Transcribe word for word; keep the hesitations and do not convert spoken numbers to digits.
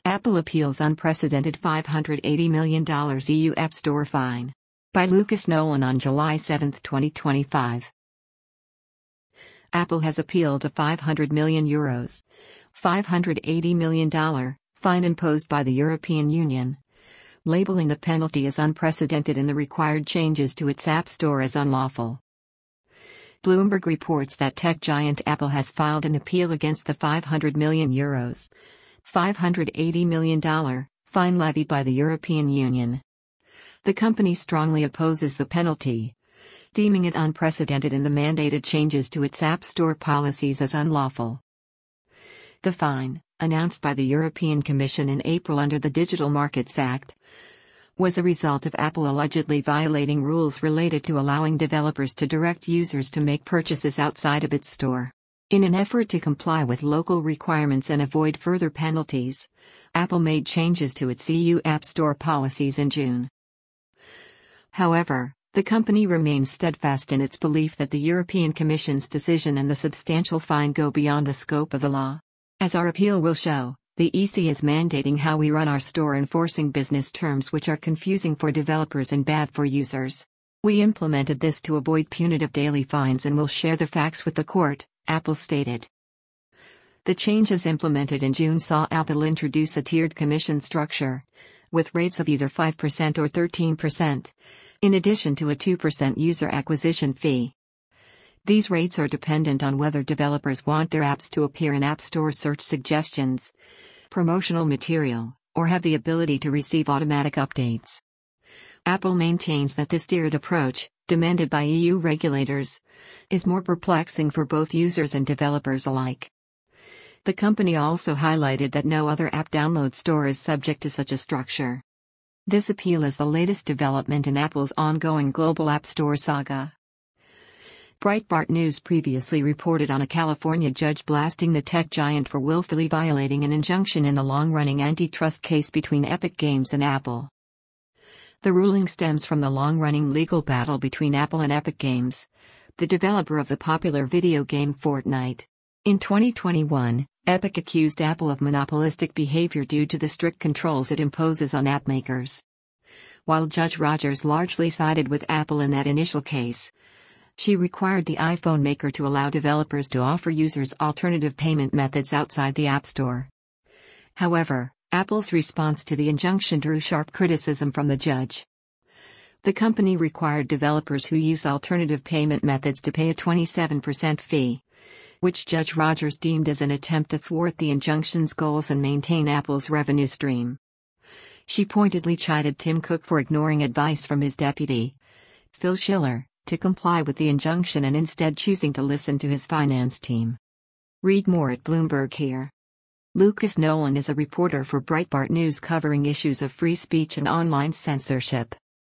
Apple appeals unprecedented five hundred eighty million dollars E U App Store fine. By Lucas Nolan on July seventh, twenty twenty-five. Apple has appealed a five hundred million euros, five hundred eighty million dollars, fine imposed by the European Union, labeling the penalty as unprecedented and the required changes to its App Store as unlawful. Bloomberg reports that tech giant Apple has filed an appeal against the five hundred million euros, five hundred eighty million dollars, fine levied by the European Union. The company strongly opposes the penalty, deeming it unprecedented and the mandated changes to its App Store policies as unlawful. The fine, announced by the European Commission in April under the Digital Markets Act, was a result of Apple allegedly violating rules related to allowing developers to direct users to make purchases outside of its store. In an effort to comply with local requirements and avoid further penalties, Apple made changes to its E U App Store policies in June. However, the company remains steadfast in its belief that the European Commission's decision and the substantial fine go beyond the scope of the law. As our appeal will show, the E C is mandating how we run our store, enforcing business terms which are confusing for developers and bad for users. We implemented this to avoid punitive daily fines and will share the facts with the court, Apple stated. The changes implemented in June saw Apple introduce a tiered commission structure, with rates of either five percent or thirteen percent, in addition to a two percent user acquisition fee. These rates are dependent on whether developers want their apps to appear in App Store search suggestions, promotional material, or have the ability to receive automatic updates. Apple maintains that this tiered approach, demanded by E U regulators, is more perplexing for both users and developers alike. The company also highlighted that no other app download store is subject to such a structure. This appeal is the latest development in Apple's ongoing global App Store saga. Breitbart News previously reported on a California judge blasting the tech giant for willfully violating an injunction in the long-running antitrust case between Epic Games and Apple. The ruling stems from the long-running legal battle between Apple and Epic Games, the developer of the popular video game Fortnite. In twenty twenty-one, Epic accused Apple of monopolistic behavior due to the strict controls it imposes on app makers. While Judge Rogers largely sided with Apple in that initial case, she required the iPhone maker to allow developers to offer users alternative payment methods outside the App Store. However, Apple's response to the injunction drew sharp criticism from the judge. The company required developers who use alternative payment methods to pay a twenty-seven percent fee, which Judge Rogers deemed as an attempt to thwart the injunction's goals and maintain Apple's revenue stream. She pointedly chided Tim Cook for ignoring advice from his deputy, Phil Schiller, to comply with the injunction and instead choosing to listen to his finance team. Read more at Bloomberg here. Lucas Nolan is a reporter for Breitbart News covering issues of free speech and online censorship.